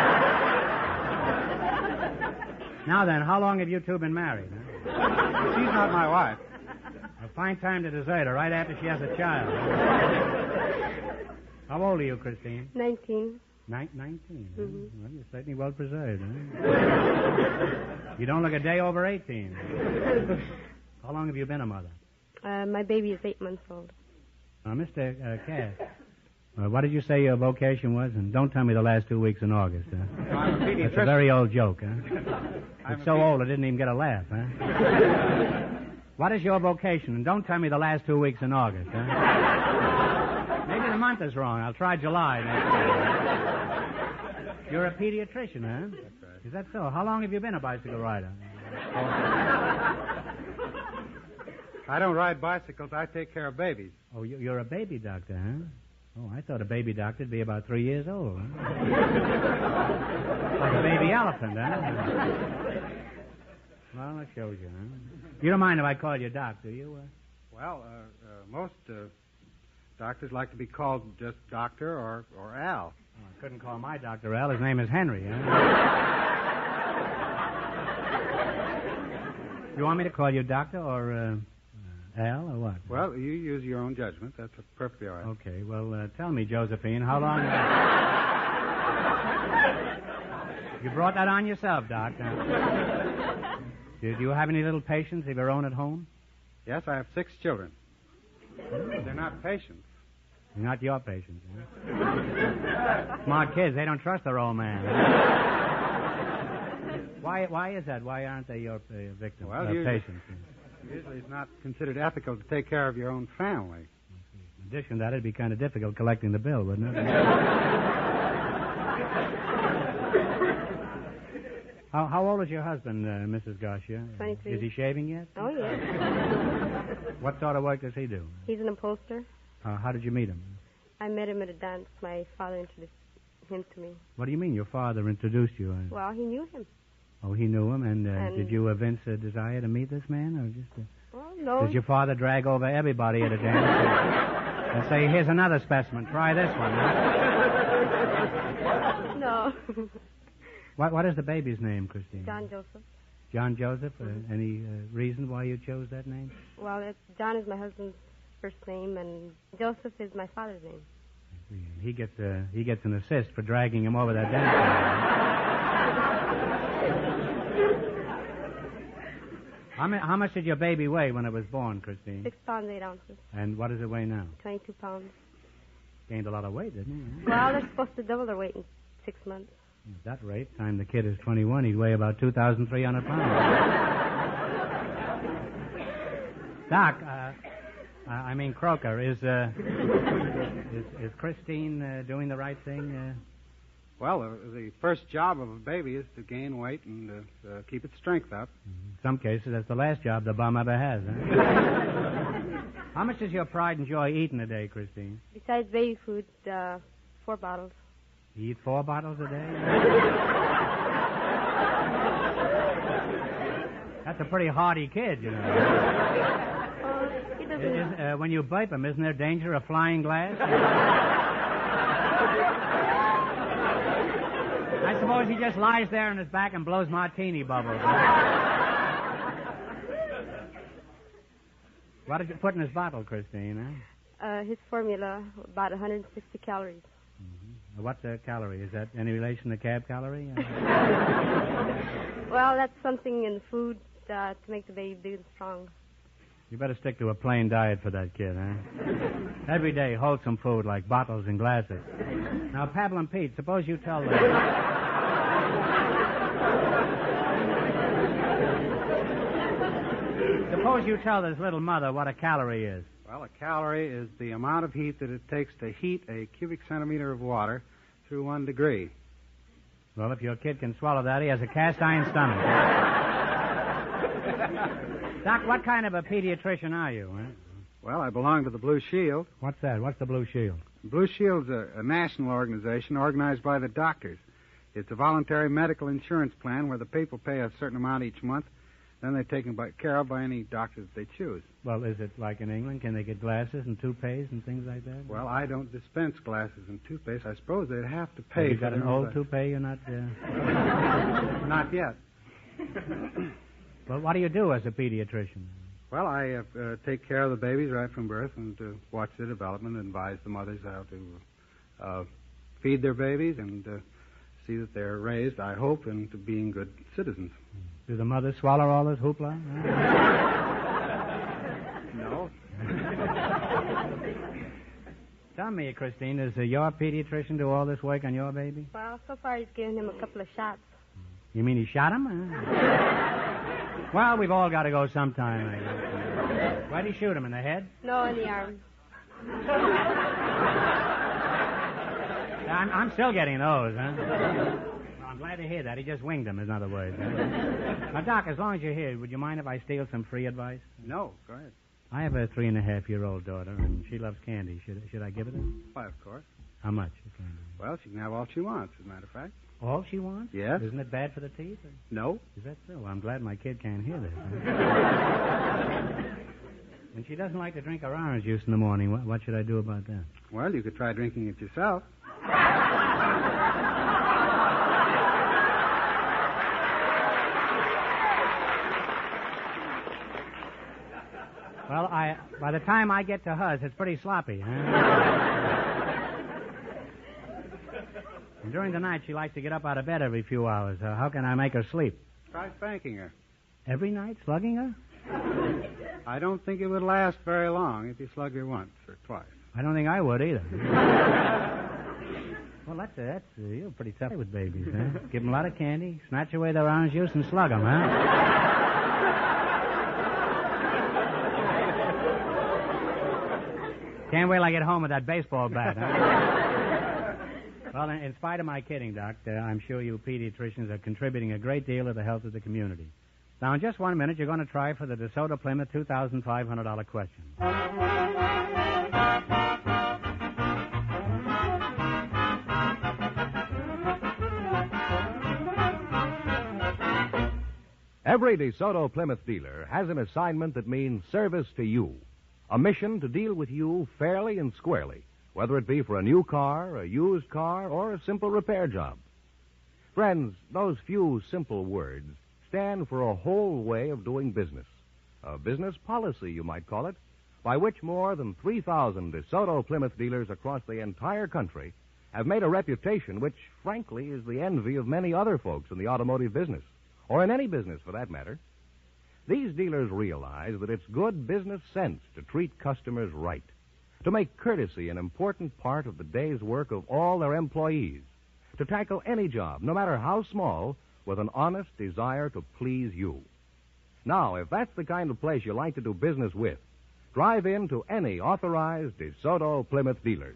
Huh? Now then, how long have you two been married, huh? She's not my wife. A fine time to desert her right after she has a child. How old are you, Christine? 19. 19. Mm-hmm. Well, you're certainly well preserved, huh? You don't look a day over 18. How long have you been a mother? My baby is 8 months old. Mr. Cass, what did you say your vocation was? And don't tell me the last 2 weeks in August, huh? No, I'm a pediatrician. That's a very old joke, huh? It's so old I didn't even get a laugh, huh? What is your vocation? And don't tell me the last 2 weeks in August, huh? Maybe the month is wrong. I'll try July next year. You're a pediatrician, huh? That's right. Is that so? How long have you been a bicycle rider? I don't ride bicycles. I take care of babies. Oh, you're a baby doctor, huh? Oh, I thought a baby doctor'd be about 3 years old, huh? Like a baby elephant, huh? Well, that shows you, huh? You don't mind if I call you Doc, do you? Well, most doctors like to be called just Doctor or Al. Oh, I couldn't call my Dr. Al. His name is Henry, huh? You want me to call you Doctor or Al or what? Well, you use your own judgment. That's perfectly all right. Okay, well, tell me, Josephine, how long... You brought that on yourself, Doc. Do you have any little patients of your own at home? Yes, I have 6 children. They're not patients. They're not your patients, huh? Smart kids, they don't trust their old man. Why is that? Why aren't they your victims? Well, patients? Usually it's not considered ethical to take care of your own family. In addition to that, it'd be kind of difficult collecting the bill, wouldn't it? How old is your husband, Mrs. Garcia? 23. Is he shaving yet? Oh, yes. What sort of work does he do? He's an upholsterer. How did you meet him? I met him at a dance. My father introduced him to me. What do you mean your father introduced you? Well, he knew him. Oh, he knew him, and did you evince a desire to meet this man, or just? Well, no. Did your father drag over everybody at a dance and say, "Here's another specimen. Try this one"? Huh? No. What is the baby's name, Christine? John Joseph. John Joseph. Any reason why you chose that name? Well, John is my husband's first name, and Joseph is my father's name. He gets an assist for dragging him over that dance. How much did your baby weigh when it was born, Christine? 6 pounds, 8 ounces. And what does it weigh now? 22 pounds. Gained a lot of weight, didn't he? Well, they're supposed to double their weight in 6 months. At that rate, time the kid is 21, he'd weigh about 2,300 pounds. Doc, Croker, is Christine doing the right thing? Well, the first job of a baby is to gain weight and keep its strength up. In some cases, that's the last job the bum ever has. Huh? How much does your pride and joy eat in a day, Christine? Besides baby food, 4 bottles. You eat 4 bottles a day? That's a pretty hardy kid, you know. He doesn't... when you burp him, isn't there danger of flying glass? I suppose he just lies there on his back and blows martini bubbles. What did you put in his bottle, Christine? His formula, about 160 calories. Mm-hmm. What's a calorie? Is that any relation to cab calorie? Well, that's something in the food to make the baby big and strong. You better stick to a plain diet for that kid, huh? Every day, wholesome food like bottles and glasses. Now, Pavel and Pete, suppose you tell them... Suppose you tell this little mother what a calorie is. Well, a calorie is the amount of heat that it takes to heat a cubic centimeter of water through 1 degree. Well, if your kid can swallow that, he has a cast iron stomach. Doc, what kind of a pediatrician are you? Huh? Well, I belong to the Blue Shield. What's that? What's the Blue Shield? Blue Shield's a national organization organized by the doctors. It's a voluntary medical insurance plan where the people pay a certain amount each month. Then they're taken care of by any doctor that they choose. Well, is it like in England? Can they get glasses and toupees and things like that? Well, I don't dispense glasses and toupees. I suppose they'd have to pay. You got an old toupee? You're not... Not yet. Well, what do you do as a pediatrician? Well, I take care of the babies right from birth and watch their development and advise the mothers how to feed their babies and see that they're raised, I hope, into being good citizens. Do the mothers swallow all this hoopla? No. Tell me, Christine, does your pediatrician do all this work on your baby? Well, so far he's given him a couple of shots. You mean he shot him? Well, we've all got to go sometime, I guess. Why'd he shoot him, in the head? No, in the arm. I'm still getting those, huh? Well, I'm glad to hear that. He just winged him, in other words. Huh? Now, Doc, as long as you're here, would you mind if I steal some free advice? No, go ahead. I have a 3.5-year-old daughter, and she loves candy. Should I give it her? Why, of course. How much? Candy? Well, she can have all she wants, as a matter of fact. All she wants? Yes. Isn't it bad for the teeth? Or? No. Is that so? Well, I'm glad my kid can't hear this. And she doesn't like to drink her orange juice in the morning. What should I do about that? Well, you could try drinking it yourself. Well, by the time I get to hers, it's pretty sloppy, huh? And during the night, she likes to get up out of bed every few hours. How can I make her sleep? Try spanking her. Every night, slugging her? I don't think it would last very long if you slug her once or twice. I don't think I would either. Well, you're pretty tough with babies, huh? Give them a lot of candy, snatch away their orange juice, and slug them, huh? Can't wait till I get home with that baseball bat, huh? Well, in spite of my kidding, Doc, I'm sure you pediatricians are contributing a great deal to the health of the community. Now, in just 1 minute, you're going to try for the DeSoto Plymouth $2,500 question. Every DeSoto Plymouth dealer has an assignment that means service to you. A mission to deal with you fairly and squarely, whether it be for a new car, a used car, or a simple repair job. Friends, those few simple words stand for a whole way of doing business. A business policy, you might call it, by which more than 3,000 DeSoto Plymouth dealers across the entire country have made a reputation which, frankly, is the envy of many other folks in the automotive business, or in any business for that matter. These dealers realize that it's good business sense to treat customers right, to make courtesy an important part of the day's work of all their employees, to tackle any job, no matter how small, with an honest desire to please you. Now, if that's the kind of place you like to do business with, drive in to any authorized DeSoto Plymouth dealers.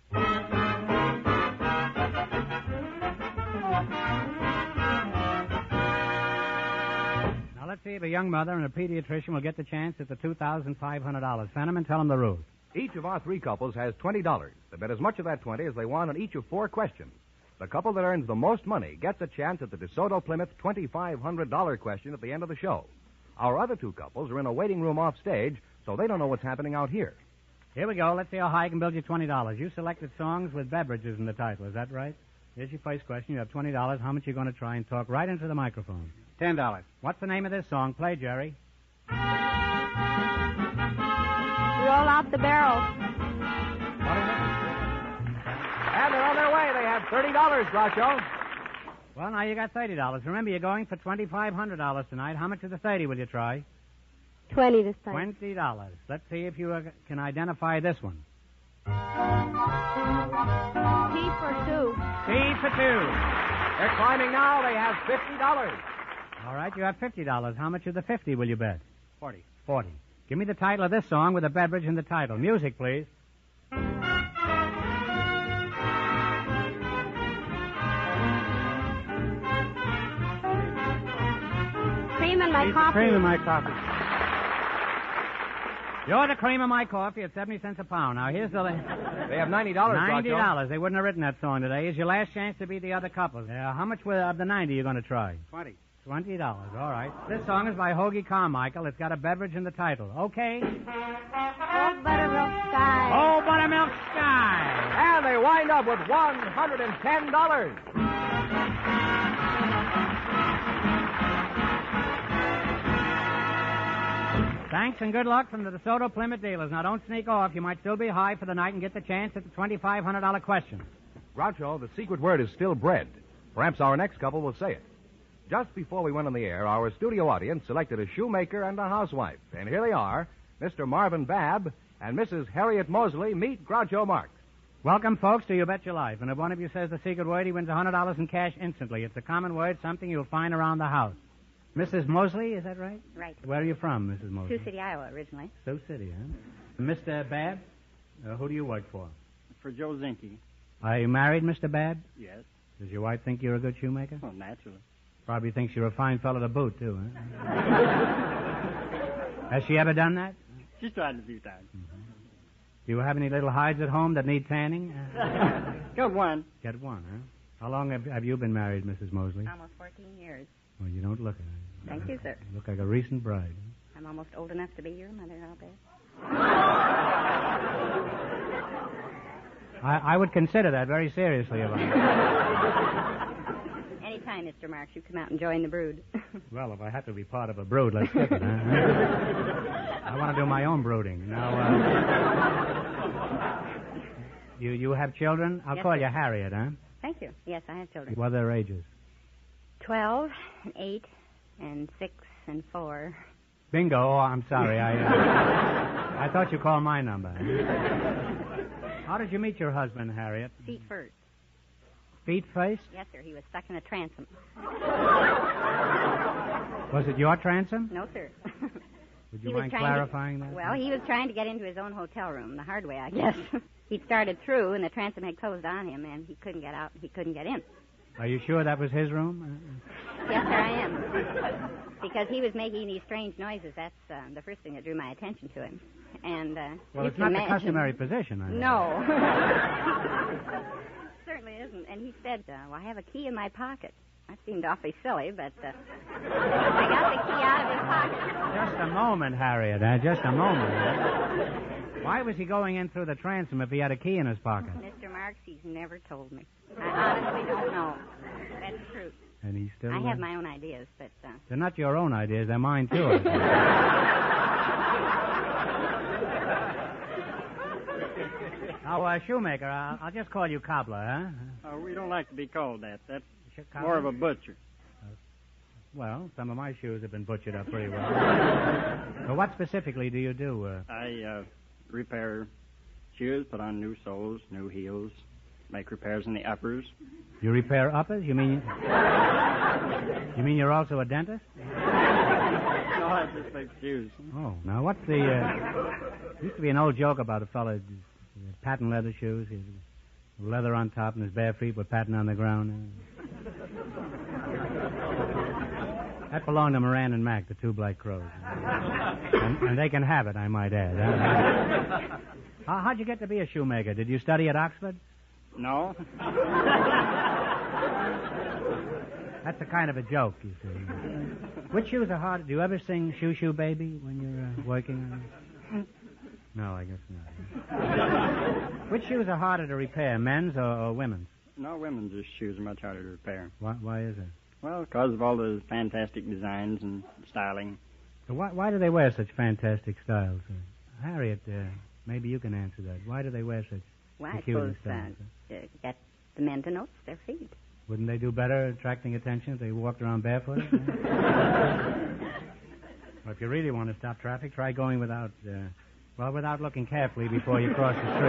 Now, let's see if a young mother and a pediatrician will get the chance at the $2,500. Fenneman, tell them the rules. Each of our three couples has $20. They bet as much of that 20 as they want on each of 4 questions. The couple that earns the most money gets a chance at the DeSoto Plymouth $2,500 question at the end of the show. Our other 2 couples are in a waiting room off stage, so they don't know what's happening out here. Here we go. Let's see how high I can build you $20. You selected songs with beverages in the title. Is that right? Here's your first question. You have $20. How much are you going to try and talk right into the microphone? $10. What's the name of this song? Play, Jerry. Roll out the barrel. And they're on their way. They have $30, Groucho. Well, now you got $30. Remember, you're going for $2,500 tonight. How much of the 30 will you try? 20 this time. $20. Let's see if you can identify this one. T for 2. T for 2. They're climbing now. They have $50. All right, you have $50. How much of the 50 will you bet? 40. 40. Give me the title of this song with a beverage in the title. Music, please. Cream in my coffee. Cream in my coffee. You're the cream of my coffee at 70 cents a pound. Now, here's the... They have $90, $90. Groucho. They wouldn't have written that song today. Here's your last chance to beat the other couple. How much of the 90 are you going to try? 20. $20. All right. This song is by Hoagie Carmichael. It's got a beverage in the title. Okay? Oh, buttermilk sky. Oh, buttermilk sky. And they wind up with $110. Thanks and good luck from the DeSoto Plymouth dealers. Now, don't sneak off. You might still be high for the night and get the chance at the $2,500 question. Groucho, the secret word is still bread. Perhaps our next couple will say it. Just before we went on the air, our studio audience selected a shoemaker and a housewife. And here they are, Mr. Marvin Babb and Mrs. Harriet Mosley. Meet Groucho Marx. Welcome, folks, to You Bet Your Life. And if one of you says the secret word, he wins $100 in cash instantly. It's a common word, something you'll find around the house. Mrs. Mosley, is that right? Right. Where are you from, Mrs. Mosley? Sioux City, Iowa, originally. Sioux City, huh? Mr. Babb, who do you work for? For Joe Zinke. Are you married, Mr. Babb? Yes. Does your wife think you're a good shoemaker? Well, naturally. Probably thinks you're a fine fellow to boot, too, huh? Has she ever done that? She's tried it a few times. Mm-hmm. Do you have any little hides at home that need tanning? Got one. Got one, huh? How long have you been married, Mrs. Mosley? Almost 14 years. Well, you don't look it. Thank you, sir. You look like a recent bride. I'm almost old enough to be your mother, I'll bet. I would consider that very seriously, Elijah. Anytime, Mr. Marks, you come out and join the brood. Well, if I have to be part of a brood, let's skip it, huh? I want to do my own brooding. Now, you have children? I'll call you Harriet, huh? Thank you. Yes, I have children. What are their ages? 12, and 8, and 6, and 4. Bingo. Oh, I'm sorry. I thought you called my number. How did you meet your husband, Harriet? Feet first. Feet first? Yes, sir. He was stuck in a transom. Was it your transom? No, sir. Would you mind clarifying that? Well, he was trying to get into his own hotel room, the hard way, I guess. He'd started through, and the transom had closed on him, and he couldn't get out, and he couldn't get in. Are you sure that was his room? Yes, sir, I am. Because he was making these strange noises. That's the first thing that drew my attention to him. And well, it's not the customary position, I know. No. Certainly isn't. And he said, well, I have a key in my pocket. That seemed awfully silly, but I got the key out of his pocket. Just a moment, Harriet. Just a moment. Why was he going in through the transom if he had a key in his pocket? Mr. Marks, he's never told me. I honestly don't know. That's true. And he's still... I have my own ideas, but... They're not your own ideas. They're mine, too. Now, Shoemaker, I'll just call you Cobbler, huh? We don't like to be called that. That's Cobbler? more of a butcher. Well, some of my shoes have been butchered up pretty well. So what specifically do you do? I repair shoes, put on new soles, new heels, make repairs in the uppers. You repair uppers? You mean you're also a dentist? No, I just make shoes. Oh, now what's the... used to be an old joke about a fella, patent leather shoes, leather on top and his bare feet were patent on the ground. That belonged to Moran and Mac, the two Black Crows. And they can have it, I might add. How'd you get to be a shoemaker? Did you study at Oxford? No. That's a kind of a joke, you see. Which shoes are harder? Do you ever sing Shoo Shoo Baby when you're working? No, I guess not. Which shoes are harder to repair, men's or women's? No, women's shoes are much harder to repair. Why is it? Well, because of all the fantastic designs and styling. So why do they wear such fantastic styles? Harriet, maybe you can answer that. Why do they wear such peculiar styles? Get the men to notice their feet. Wouldn't they do better attracting attention if they walked around barefoot? Well, if you really want to stop traffic, try going without looking carefully before you cross the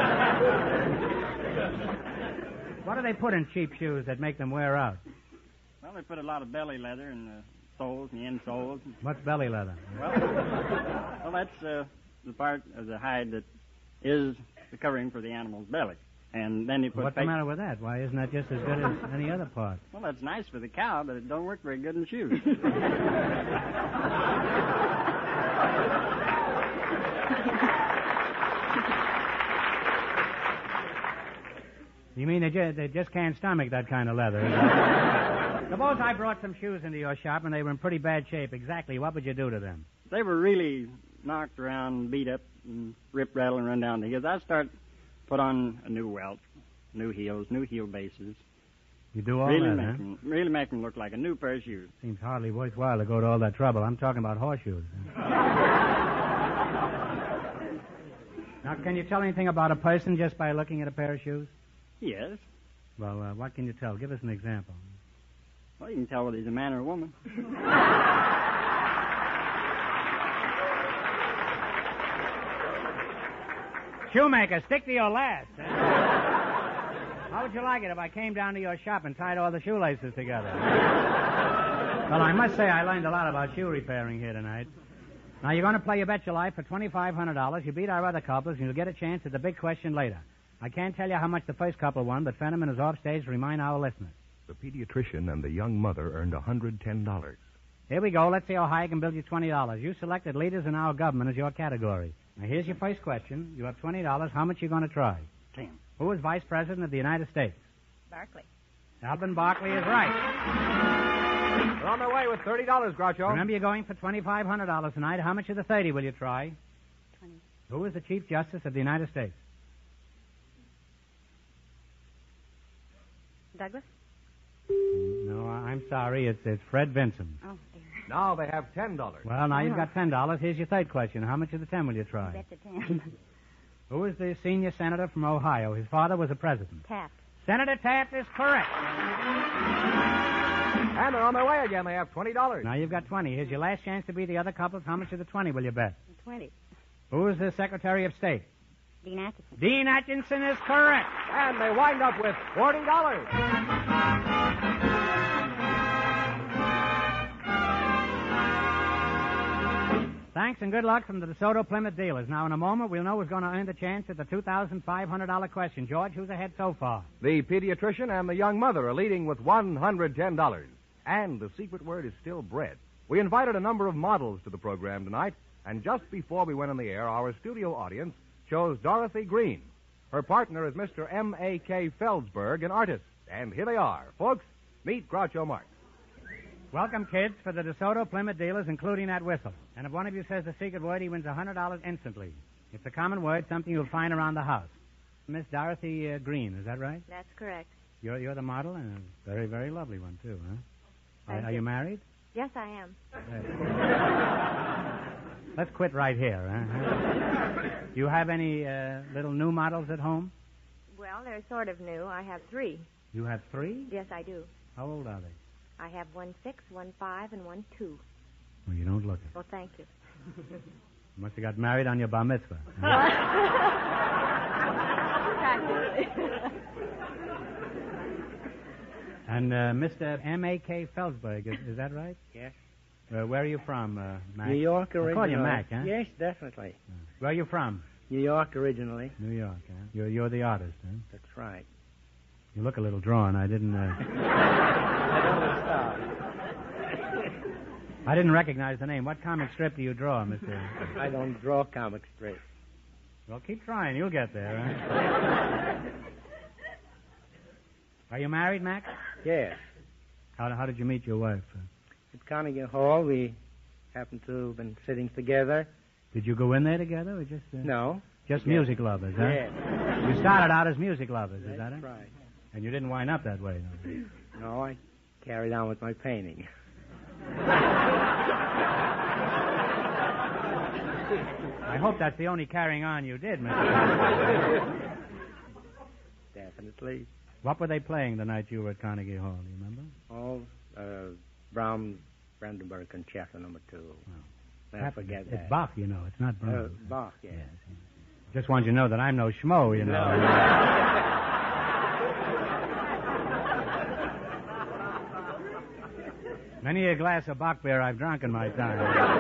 street. What do they put in cheap shoes that make them wear out? Well, they put a lot of belly leather in the soles and the insoles. What's belly leather? Well, that's the part of the hide that is the covering for the animal's belly. And then you put... What's the matter with that? Why isn't that just as good as any other part? Well, that's nice for the cow, but it don't work very good in shoes. You mean they just can't stomach that kind of leather? Suppose I brought some shoes into your shop and they were in pretty bad shape. Exactly, what would you do to them? They were really knocked around, beat up, and rip, rattle, and run down the heels. I'd put on a new welt, new heels, new heel bases. You do all really that, Really make them look like a new pair of shoes. Seems hardly worthwhile to go to all that trouble. I'm talking about horseshoes. Now, can you tell anything about a person just by looking at a pair of shoes? Yes. Well, what can you tell? Give us an example. Well, you can tell whether he's a man or a woman. Shoemaker, stick to your last. How would you like it if I came down to your shop and tied all the shoelaces together? Well, I must say I learned a lot about shoe repairing here tonight. Now, you're going to play You Bet Your Life for $2,500. You beat our other couples, and you'll get a chance at the big question later. I can't tell you how much the first couple won, but Fenneman is off stage to remind our listeners. The pediatrician and the young mother earned $110. Here we go. Let's see how high I can build you $20. You selected leaders in our government as your category. Now, here's your first question. You have $20. How much are you going to try? 10. Who is Vice President of the United States? Barkley. Alvin Barkley is right. We're on their way with $30, Groucho. Remember, you're going for $2,500 tonight. How much of the 30 will you try? 20. Who is the Chief Justice of the United States? Douglas? No, I'm sorry. It's Fred Vinson. Oh, dear. Now they have $10. Well, now you've got $10. Here's your third question. How much of the 10 will you try? Bet the 10. Who is the senior senator from Ohio? His father was a president. Taft. Senator Taft is correct. And they're on their way again. They have $20. Now you've got 20. Here's your last chance to beat the other couples. How much of the 20 will you bet? 20. Who is the Secretary of State? Dean Atchison. Dean Atchison is correct. And they wind up with $40. Thanks and good luck from the DeSoto Plymouth dealers. Now, in a moment, we'll know who's going to earn the chance at the $2,500 question. George, who's ahead so far? The pediatrician and the young mother are leading with $110. And the secret word is still bread. We invited a number of models to the program tonight, and just before we went on the air, our studio audience chose Dorothy Green. Her partner is Mr. M.A.K. Feldsberg, an artist. And here they are. Folks, Meet Groucho Marx. Welcome, kids, for the DeSoto Plymouth dealers, including that whistle. And if one of you says the secret word, he wins $100 instantly. It's a common word, something you'll find around the house. Miss Dorothy Green, is that right? That's correct. You're the model, and a very, very lovely one, too, huh? Thank Are you married? Yes, I am. Let's quit right here, huh? Do you have any little new models at home? Well, they're sort of new. I have 3. You have 3? Yes, I do. How old are they? I have 1 6, 1 5, and 1 2. Well, you don't look it. Well, thank you. You must have got married on your bar mitzvah. And Mr. M.A.K. Felsberg, is that right? Yes. Where are you from, Mac? New York originally. I call you Mac, huh? Yes, definitely. Where are you from? New York originally. New York, huh? You're the artist, huh? That's right. You look a little drawn. I didn't recognize the name. What comic strip do you draw, Mr.? I don't draw comic strips. Well, keep trying. You'll get there, huh? Are you married, Mac? Yes. How did you meet your wife? At Carnegie Hall, we happened to have been sitting together. Did you go in there together, or just... No. Just music lovers, huh? Yes. You started out as music lovers, is that it? That's right. And you didn't wind up that way, no? No, I carried on with my painting. I hope that's the only carrying on you did, Mr. Definitely. What were they playing the night you were at Carnegie Hall, do you remember? Oh, Brahms' Brandenburg Concerto No. 2. Never forget that. It's Bach, you know. It's not Brahms. Bach, yes. Just want you to know that I'm no schmo, you know. Many a glass of Bach beer I've drunk in my time.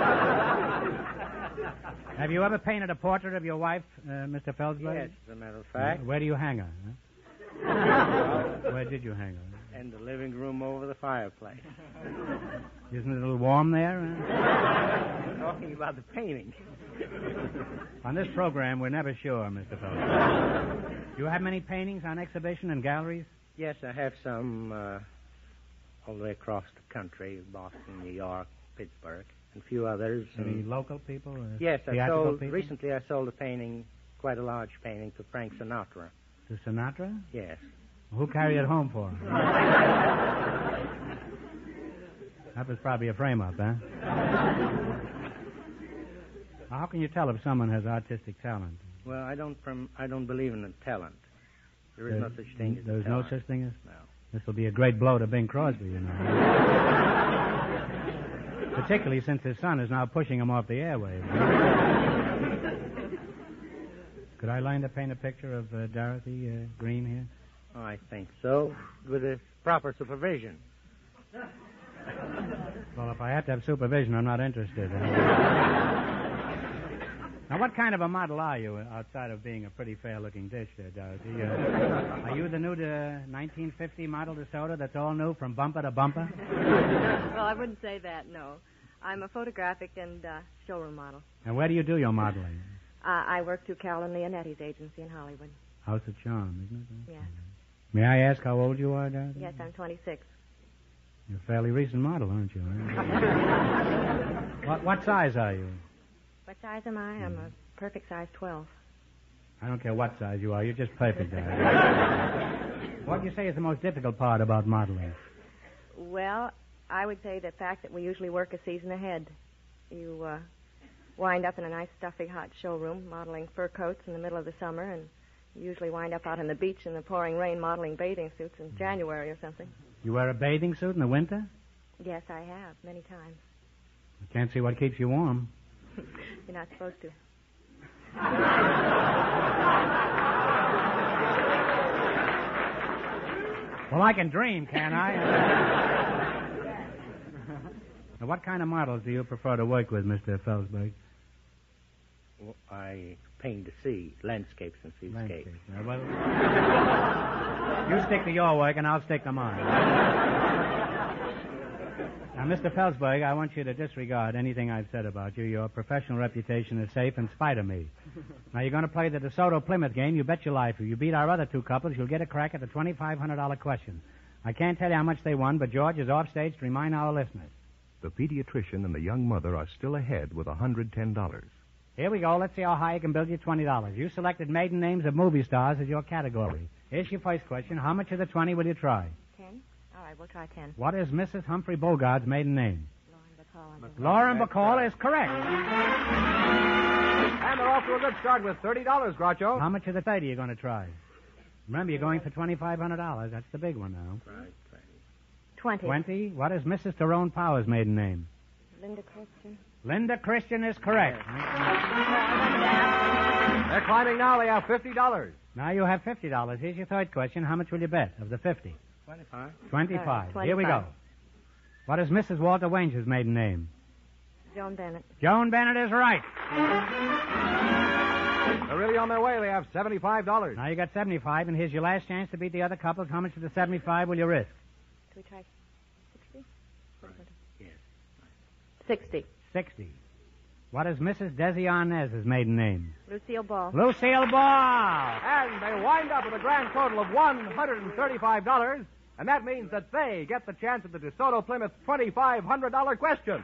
Have you ever painted a portrait of your wife, Mr. Felsberg? Yes, as a matter of fact. Where do you hang her? Huh? Where did you hang her? In the living room over the fireplace. Isn't it a little warm there? Huh? Talking about the painting. On this program, we're never sure, Mr. Felsberg. Do you have many paintings on exhibition in galleries? Yes, I have some all the way across the country, Boston, New York, Pittsburgh, and a few others. Any local people? Yes, people? Recently I sold a painting, quite a large painting, to Frank Sinatra. To Sinatra? Yes. Who carried it home for him? That was probably a frame-up, huh? How can you tell if someone has artistic talent? Well, I don't believe in the talent. There is no such thing as There's talent. no such thing as? No. This will be a great blow to Bing Crosby, you know. Particularly since his son is now pushing him off the airwaves. Could I learn to paint a picture of Dorothy Green here? Oh, I think so, with a proper supervision. Well, if I have to have supervision, I'm not interested. Now, what kind of a model are you, outside of being a pretty fair-looking dish there, Dorothy? Are you the new 1950 model DeSoto that's all new from bumper to bumper? Well, I wouldn't say that, no. I'm a photographic and showroom model. And where do you do your modeling? I work through Carolyn Leonetti's agency in Hollywood. House of Charm, isn't it? Yes. May I ask how old you are, Dorothy? Yes, I'm 26. You're a fairly recent model, aren't you? What size are you? What size am I? I'm a perfect size 12. I don't care what size you are. You're just perfect, Dorothy. What do you say is the most difficult part about modeling? Well, I would say the fact that we usually work a season ahead. You wind up in a nice, stuffy, hot showroom modeling fur coats in the middle of the summer, and you usually wind up out on the beach in the pouring rain modeling bathing suits in January or something. You wear a bathing suit in the winter? Yes, I have, many times. I can't see what keeps you warm. You're not supposed to. Well, I can dream, can't I? Now, what kind of models do you prefer to work with, Mr. Felsberg? Well, I paint the sea, landscapes and seascapes. Well, you stick to your work and I'll stick to mine. Now, Mr. Felsberg, I want you to disregard anything I've said about you. Your professional reputation is safe in spite of me. Now, you're going to play the DeSoto Plymouth game. You bet your life. If you beat our other two couples, you'll get a crack at the $2,500 question. I can't tell you how much they won, but George is off stage to remind our listeners. The pediatrician and the young mother are still ahead with $110. Here we go. Let's see how high I can build you $20. You selected maiden names of movie stars as your category. Here's your first question. How much of the 20 will you try? 10? All right, we'll try 10. What is Mrs. Humphrey Bogart's maiden name? Lauren Bacall is correct. And they're off to a good start with $30, Groucho. How much of the 30 are you going to try? Remember, you're going for $2,500. That's the big one now. Right, 20. 20? What is Mrs. Tyrone Power's maiden name? Linda Christian. Linda Christian is correct. They're climbing now. They have $50. Now you have $50. Here's your third question. How much will you bet of the 50? 25. 25. 25. Here we go. What is Mrs. Walter Wange's maiden name? Joan Bennett. Joan Bennett is right. They're really on their way. They have $75. Now you got 75, and here's your last chance to beat the other couples. How much of the 75 will you risk? Do we try 60? Yes. 60. 60. What is Mrs. Desi Arnaz's maiden name? Lucille Ball. Lucille Ball. And they wind up with a grand total of $135. And that means that they get the chance at the DeSoto Plymouth $2,500 question.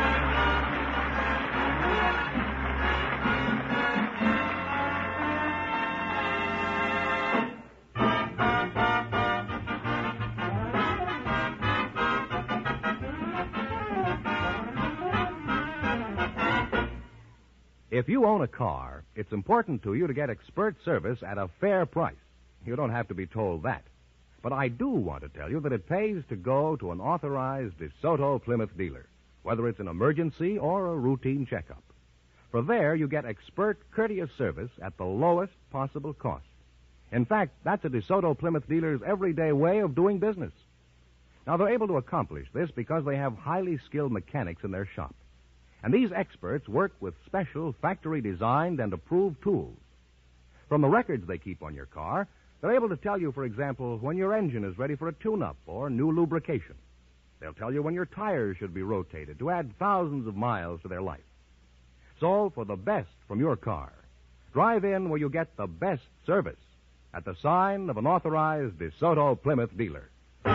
If you own a car, it's important to you to get expert service at a fair price. You don't have to be told that. But I do want to tell you that it pays to go to an authorized DeSoto Plymouth dealer, whether it's an emergency or a routine checkup. For there, you get expert, courteous service at the lowest possible cost. In fact, that's a DeSoto Plymouth dealer's everyday way of doing business. Now, they're able to accomplish this because they have highly skilled mechanics in their shop. And these experts work with special factory-designed and approved tools. From the records they keep on your car, they're able to tell you, for example, when your engine is ready for a tune-up or new lubrication. They'll tell you when your tires should be rotated to add thousands of miles to their life. So, for the best from your car, drive in where you get the best service at the sign of an authorized DeSoto Plymouth dealer.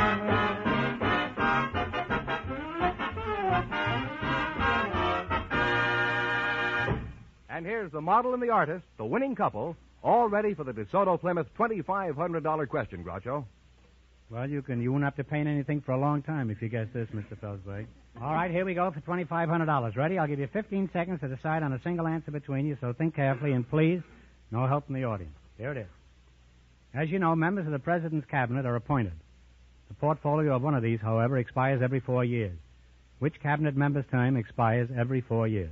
And here's the model and the artist, the winning couple, all ready for the DeSoto Plymouth $2,500 question, Groucho. Well, you won't have to paint anything for a long time if you guess this, Mr. Felsberg. All right, here we go for $2,500. Ready? I'll give you 15 seconds to decide on a single answer between you, so think carefully, and please, no help from the audience. Here it is. As you know, members of the President's Cabinet are appointed. The portfolio of one of these, however, expires every 4 years. Which Cabinet member's term expires every 4 years?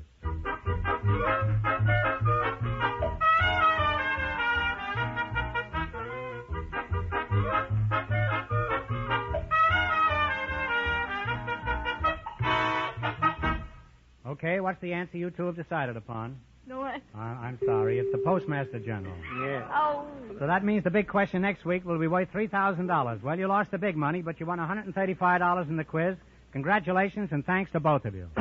Okay, what's the answer you two have decided upon? No, I'm sorry. It's the Postmaster General. Yes. Oh. So that means the big question next week will be worth $3,000. Well, you lost the big money, but you won $135 in the quiz. Congratulations, and thanks to both of you.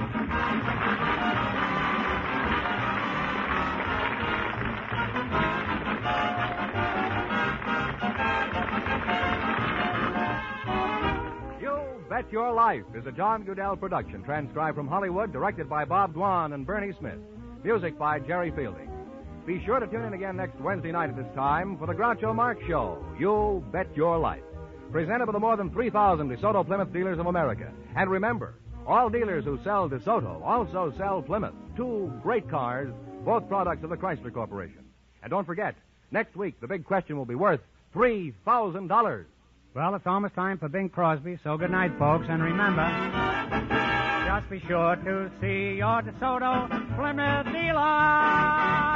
Bet Your Life is a John Goodell production, transcribed from Hollywood, directed by Bob Dwan and Bernie Smith. Music by Jerry Fielding. Be sure to tune in again next Wednesday night at this time for the Groucho Marx Show, You Bet Your Life, presented by the more than 3,000 DeSoto Plymouth dealers of America. And remember, all dealers who sell DeSoto also sell Plymouth, two great cars, both products of the Chrysler Corporation. And don't forget, next week the big question will be worth $3,000. Well, it's almost time for Bing Crosby, so good night, folks. And remember, just be sure to see your DeSoto Plymouth dealer.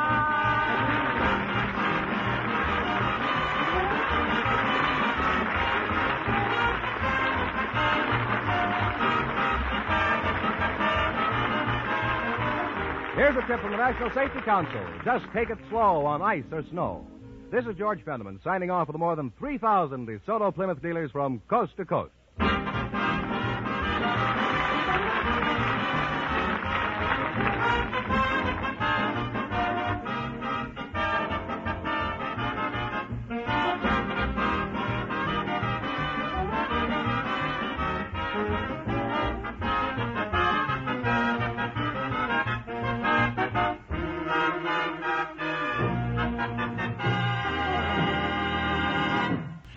Here's a tip from the National Safety Council. Just take it slow on ice or snow. This is George Fenneman signing off for the more than 3,000 DeSoto Plymouth dealers from coast to coast.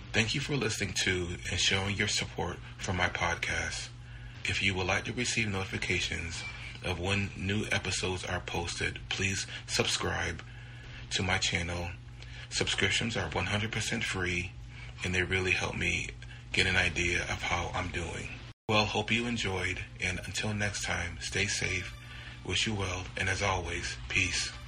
Thank you for listening to and showing your support for my podcast. If you would like to receive notifications of when new episodes are posted, please subscribe to my channel. Subscriptions are 100% free, and they really help me get an idea of how I'm doing. Well, hope you enjoyed, and until next time, stay safe, wish you well, and as always, peace.